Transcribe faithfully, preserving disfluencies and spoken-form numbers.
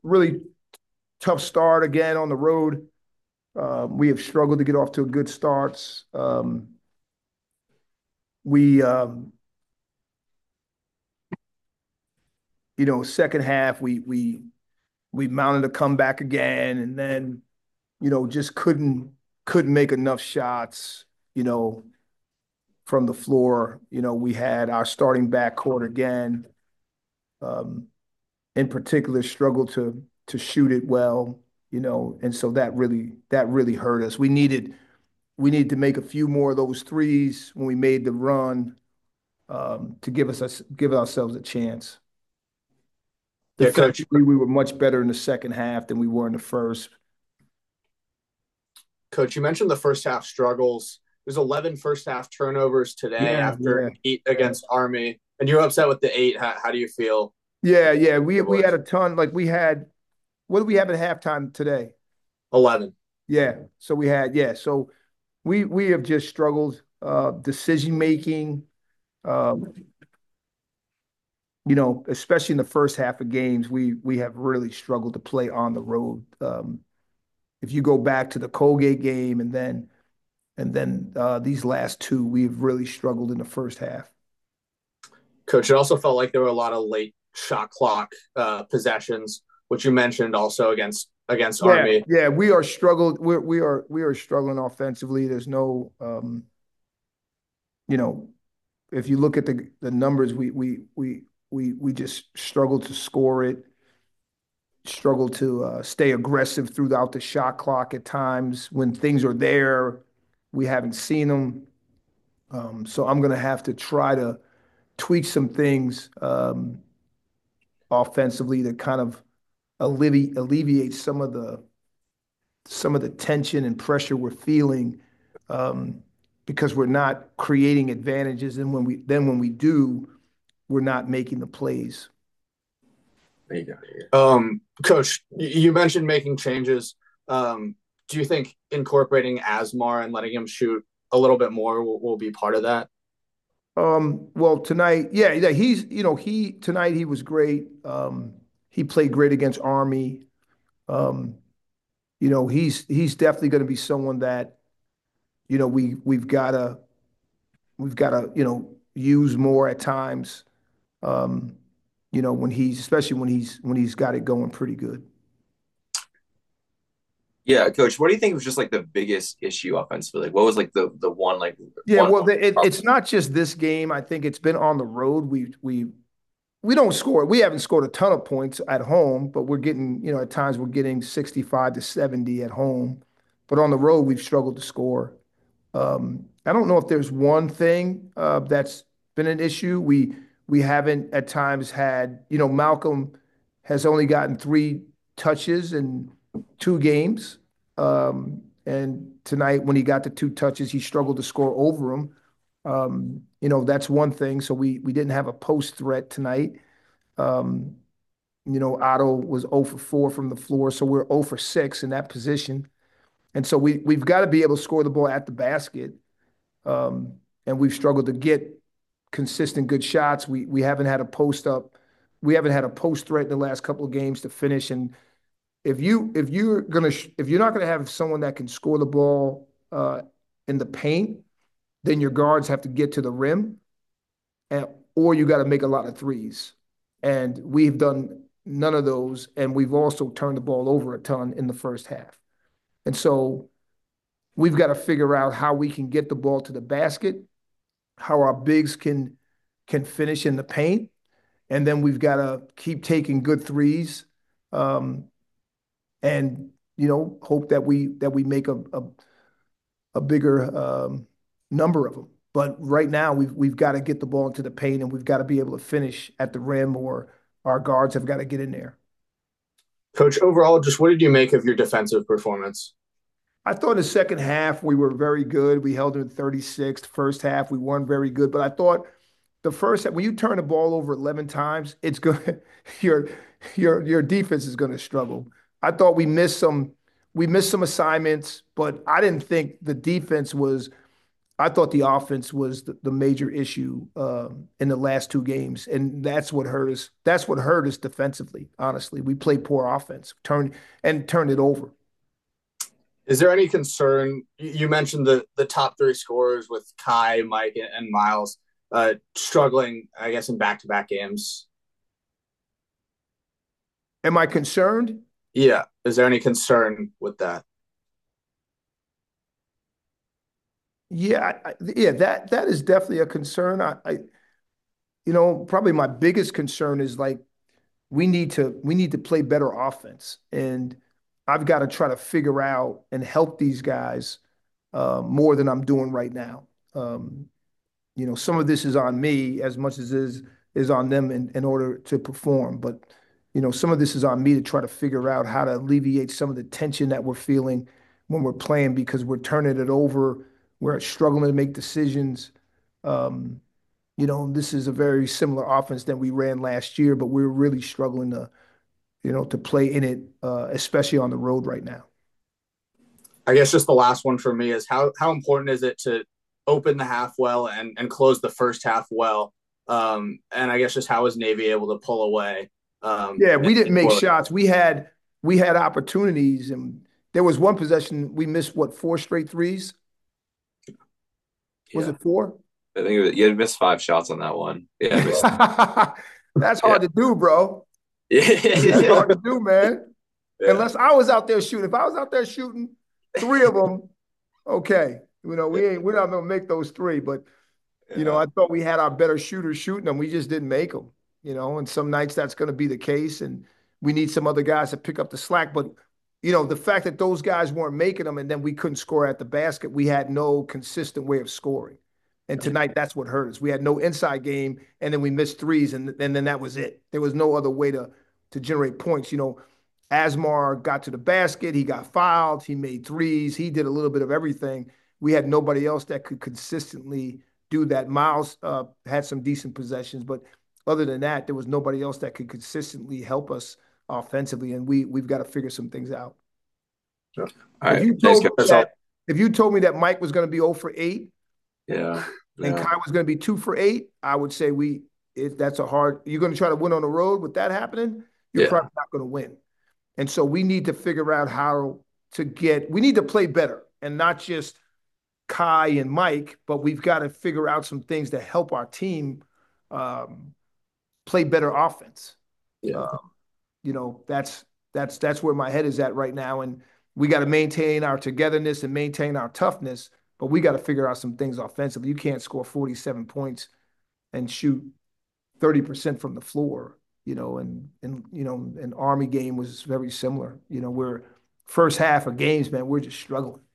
really tough start again on the road. Uh, we have struggled to get off to a good starts. Um, we, um, you know, second half we we we mounted a comeback again, and then you know just couldn't couldn't make enough shots. You know, from the floor. You know, we had our starting backcourt again. Um, in particular, struggled to to shoot it well. You know, and so that really that really hurt us. We needed we needed to make a few more of those threes when we made the run um, to give us a, give ourselves a chance. Yeah, coach. Defensively, we were much better in the second half than we were in the first. Coach, you mentioned the first half struggles. There's eleven first half turnovers today Yeah, after yeah, an eight yeah, against Army, and you're upset with the eight. How, how do you feel? yeah, yeah. We The we had boys. a ton. Like we had, what did we have at halftime today? eleven. Yeah. So we had, yeah. So we we have just struggled. Uh, decision making. Um, you know, especially in the first half of games, we we have really struggled to play on the road. Um, if you go back to the Colgate game and then and then uh, these last two, we've really struggled in the first half. Coach, it also felt like there were a lot of late shot clock uh, possessions, which you mentioned also against against Yeah, Army. yeah, we are struggled. We're we are we are struggling offensively. There's no, um, you know, if you look at the the numbers, we we we we we just struggle to score it. Struggle to uh, stay aggressive throughout the shot clock at times. When things are there, we haven't seen them. Um, so I'm going to have to try to tweak some things um, offensively to kind of alleviate alleviate some of the some of the tension and pressure we're feeling um, because we're not creating advantages, and when we then when we do, we're not making the plays. There you go. Um, Coach, you mentioned making changes. Um, do you think incorporating Asmar and letting him shoot a little bit more will, will be part of that? Um, well, tonight, yeah, yeah, he's you know he tonight he was great. Um, he played great against Army. Um, you know he's he's definitely going to be someone that you know we we've got to we've got to you know use more at times. Um, you know, when he's especially when he's when he's got it going pretty good. Yeah, coach, what do you think was just like the biggest issue offensively? Like, what was like the the one like Yeah, one well, the, it, it's not just this game. I think it's been on the road. We we we don't score. We haven't scored a ton of points at home, but we're getting, you know, at times we're getting sixty-five to seventy at home. But on the road, we've struggled to score. Um, I don't know if there's one thing uh, that's been an issue. We we haven't at times had, you know, Malcolm has only gotten three touches in two games. Um, and tonight, when he got the two touches, he struggled to score over them. Um, you know, that's one thing. So we we didn't have a post threat tonight. Um, you know, Otto was zero for four from the floor, so we're zero for six in that position. And so we we've got to be able to score the ball at the basket. Um, and we've struggled to get consistent good shots. We we haven't had a post up. We haven't had a post threat in the last couple of games to finish. And if you if you're gonna if you're not gonna have someone that can score the ball uh, in the paint, then your guards have to get to the rim, and or you got to make a lot of threes. And we've done none of those, and we've also turned the ball over a ton in the first half. And so we've got to figure out how we can get the ball to the basket, how our bigs can can finish in the paint, and then we've got to keep taking good threes, um, and you know hope that we that we make a a, a bigger um, number of them. But right now we've we've got to get the ball into the paint, and we've got to be able to finish at the rim, or our guards have got to get in there. Coach, overall, just what did you make of your defensive performance? I thought in the second half we were very good. We held them thirty-six. The first half we weren't very good, but I thought the first when you turn the ball over eleven times, it's good. Your your your defense is going to struggle. I thought we missed some we missed some assignments, but I didn't think the defense was I thought the offense was the, the major issue um, in the last two games, and that's what hurt us. That's what hurt us defensively. Honestly, we played poor offense, turned and turned it over. Is there any concern? You mentioned the the top three scorers with Kai, Mike, and Miles uh, struggling, I guess, in back to back games. Am I concerned? Yeah. Is there any concern with that? Yeah, I, I- yeah, that that is definitely a concern. I, I, you know, probably my biggest concern is like we need to we need to play better offense, and I've got to try to figure out and help these guys uh, more than I'm doing right now. Um, you know, some of this is on me as much as is is on them in, in order to perform. But, you know, some of this is on me to try to figure out how to alleviate some of the tension that we're feeling when we're playing because we're turning it over, we're struggling to make decisions. Um, you know, this is a very similar offense that we ran last year, but we're really struggling to, you know, to play in it, uh, especially on the road right now. I guess just the last one for me is how how important is it to open the half well and and close the first half well? Um, and I guess just how was Navy able to pull away? Um, Yeah, we didn't make for, shots. We had we had opportunities, and there was one possession we missed. What, four straight threes? Was Yeah, it four? I think it was, you had missed five shots on that one. Yeah, missed. That's Yeah, hard to do, bro. That's yeah, hard to do, man. yeah, Unless I was out there shooting. If I was out there shooting three of them, okay. You know, we ain't we're not gonna make those three, but you know, yeah. I thought we had our better shooters shooting them. We just didn't make them, you know, and some nights that's going to be the case. And we need some other guys to pick up the slack. But, you know, the fact that those guys weren't making them and then we couldn't score at the basket, we had no consistent way of scoring. And tonight, that's what hurt us. We had no inside game, and then we missed threes, and, and then that was it. There was no other way to to generate points. You know, Asmar got to the basket, he got fouled, he made threes, he did a little bit of everything. We had nobody else that could consistently do that. Miles uh, had some decent possessions, but other than that, there was nobody else that could consistently help us offensively, and we we've got to figure some things out. All All If right, you thanks, told me guys. that, if you told me that Mike was going to be zero for eight Yeah, and yeah, Kai was going to be two for eight, I would say we if that's a hard. You're going to try to win on the road with that happening. You're yeah, probably not going to win, and so we need to figure out how to get. We need to play better and not just Kai and Mike, but we've got to figure out some things to help our team um, play better offense. yeah. Um, you know, that's that's that's where my head is at right now, and we got to maintain our togetherness and maintain our toughness. But we got to figure out some things offensively. You can't score forty-seven points and shoot thirty percent from the floor. You know, and and you know, an Army game was very similar. You know, we're first half of games, man, we're just struggling.